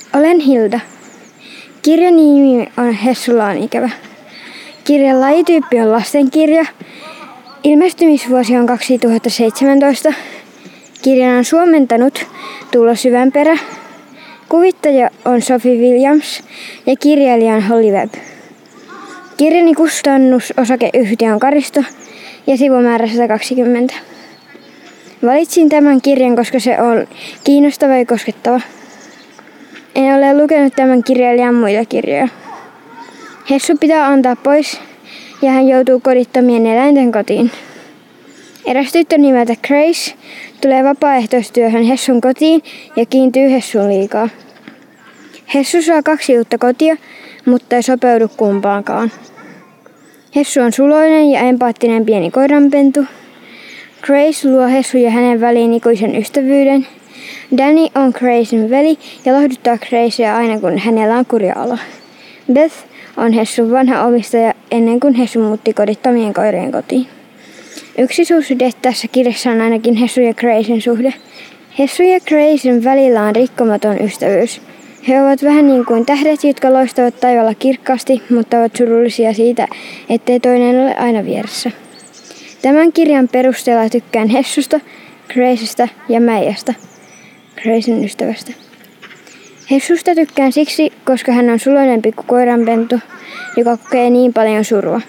Olen Hilda. Kirjan nimi on Hessulla on ikävä. Kirjan lajityyppi on lastenkirja. Ilmestymisvuosi on 2017. Kirjan on suomentanut Tuula Syvänperä. Kuvittaja on Sophie Williams ja kirjailija on Holly Webb. Kirjani kustannusosakeyhtiö on Karisto ja sivumäärä 120. Valitsin tämän kirjan, koska se on kiinnostava ja koskettava. En ole lukenut tämän kirjailijan muita kirjoja. Hessu pitää antaa pois ja hän joutuu kodittomien eläinten kotiin. Eräs tyttö nimeltä Grace tulee vapaaehtoistyöhön Hessun kotiin ja kiintyy Hessuun liikaa. Hessu saa 2 uutta kotia, mutta ei sopeudu kumpaankaan. Hessu on suloinen ja empaattinen pieni koiranpentu. Grace luo Hessun ja hänen väliin ikuisen ystävyyden. Danny on Gracen veli ja lohduttaa Gracea aina kun hänellä on kurja olo. Beth on Hessun vanha omistaja ennen kuin Hessu muutti kodittomien koirien kotiin. Yksi suhde tässä kirjassa on ainakin Hessu ja Gracen suhde. Hessu ja Gracen välillä on rikkomaton ystävyys. He ovat vähän niin kuin tähdet, jotka loistavat taivaalla kirkkaasti, mutta ovat surullisia siitä, ettei toinen ole aina vieressä. Tämän kirjan perusteella tykkään Hessusta, Gracesta ja Meijasta, Gracen ystävästä. Hessusta tykkään siksi, koska hän on suloinen pikku koiranpentu, joka kokee niin paljon surua.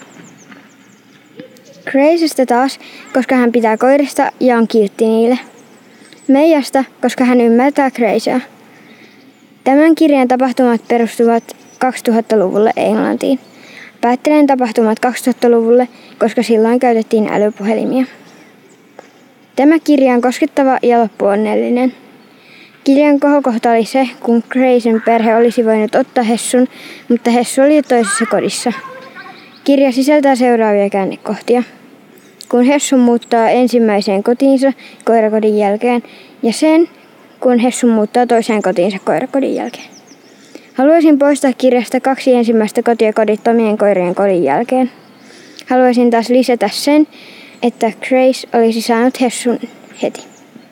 Gracesta taas, koska hän pitää koirista ja on kiltti niille. Meijasta, koska hän ymmärtää Gracea. Tämän kirjan tapahtumat perustuvat 2000-luvulle Englantiin. Päättelen tapahtumat 2000-luvulle, koska silloin käytettiin älypuhelimia. Tämä kirja on koskettava ja loppuonnellinen. Kirjan kohokohta oli se, kun Gracen perhe olisi voinut ottaa Hessun, mutta Hessu oli jo toisessa kodissa. Kirja sisältää seuraavia käännekohtia. Kun Hessu muuttaa ensimmäiseen kotiinsa koirakodin jälkeen ja sen, kun Hessu muuttaa toiseen kotiinsa koirakodin jälkeen. Haluaisin poistaa kirjasta 2 ensimmäistä kotia kodittomien koirien kodin jälkeen. Haluaisin taas lisätä sen, että Grace olisi saanut Hessun heti.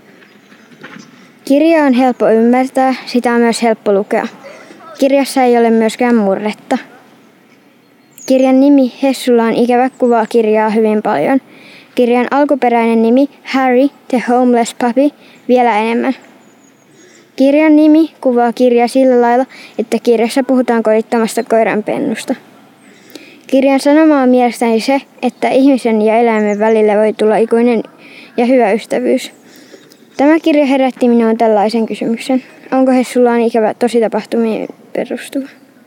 Kirja on helppo ymmärtää, sitä on myös helppo lukea. Kirjassa ei ole myöskään murretta. Kirjan nimi Hessulla on ikävä kuvaa kirjaa hyvin paljon. Kirjan alkuperäinen nimi Harry the Homeless Puppy vielä enemmän. Kirjan nimi kuvaa kirjaa sillä lailla, että kirjassa puhutaan kodittomasta koiranpennusta. Kirjan sanoma on mielestäni se, että ihmisen ja eläimen välille voi tulla ikuinen ja hyvä ystävyys. Tämä kirja herätti minuun tällaisen kysymyksen. Onko Hessulla on ikävä tositapahtumiin perustuva?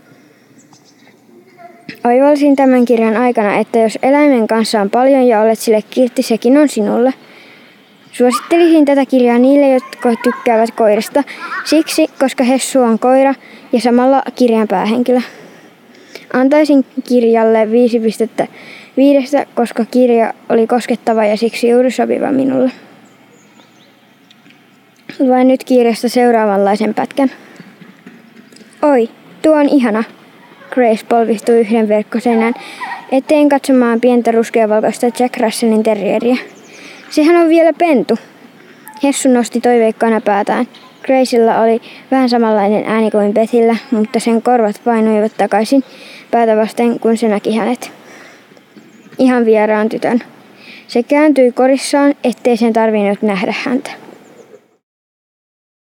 Oivalsin tämän kirjan aikana, että jos eläimen kanssa on paljon ja olet sille kiltti, sekin on sinulle. Suosittelisin tätä kirjaa niille, jotka tykkäävät koirista, siksi, koska Hessu on koira ja samalla kirjan päähenkilö. Antaisin kirjalle 5 pistettä 5, koska kirja oli koskettava ja siksi juuri sopiva minulle. Luen nyt kirjasta seuraavanlaisen pätkän. Oi, tuo on ihana. Grace polvistui yhden verkkoseinän eteen katsomaan pientä ruskeavalkoista Jack Russellin terrieriä. Sehän on vielä pentu. Hessu nosti toiveikkaana päätään. Gracella oli vähän samanlainen ääni kuin Bethillä, mutta sen korvat painuivat takaisin päätä vasten, kun se näki hänet. Ihan vieraan tytön. Se kääntyi korissaan, ettei sen tarvinnut nähdä häntä.